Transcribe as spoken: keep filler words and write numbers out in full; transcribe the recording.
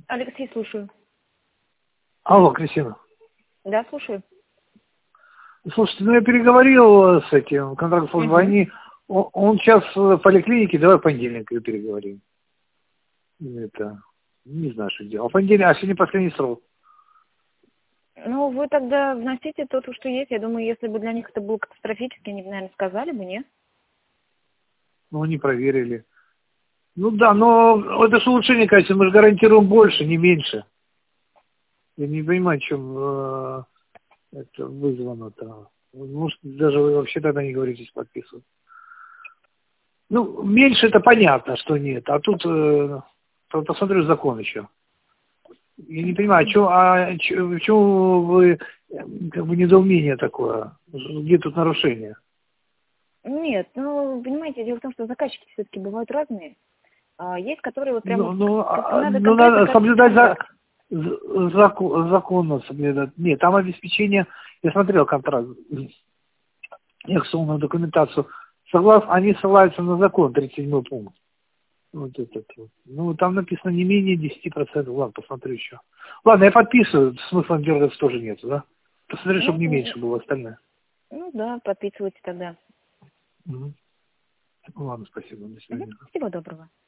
Алексей, слушаю. Алло, Кристина. Да, слушаю. Слушайте, ну я переговорил с этим контрактом службы, Угу. они, он, он сейчас в поликлинике, давай в понедельник переговорим. Это, не знаю, что делать. А в понедельник, а сегодня последний срок. Ну, вы тогда вносите то, что есть. Я думаю, если бы для них это было катастрофически, они бы, наверное, сказали бы, нет? Ну, они проверили. Ну да, но это же улучшение качества, мы же гарантируем больше, не меньше. Я не понимаю, чем э, это вызвано-то. Может, даже вы вообще тогда не говорите, подписывать. Ну, меньше это понятно, что нет. А тут э, посмотрю закон еще. Я не понимаю, а чё, а чё, в чем вы, э, как бы, недоумение такое? Где тут нарушение? Нет, ну, понимаете, дело в том, что заказчики все-таки бывают разные. А есть, которые вот прям Ну, вот, ну, как а, надо ну конкретно надо как соблюдать за, контракт. за- закон, законно соблюдать. Нет, там обеспечение, я смотрел контракт, акционную документацию. Согласно, они ссылаются на закон, тридцать седьмой пункт. Вот этот вот. Ну, там написано не менее десяти процентов. Ладно, посмотрю еще. Ладно, я подписываю, смысла дергаться тоже нет, да? Посмотри, Ну, чтобы не м, меньше было остальное. ну да, подписывайте тогда. Мгм. Ладно, спасибо, до Мгм. свидания. Всего доброго.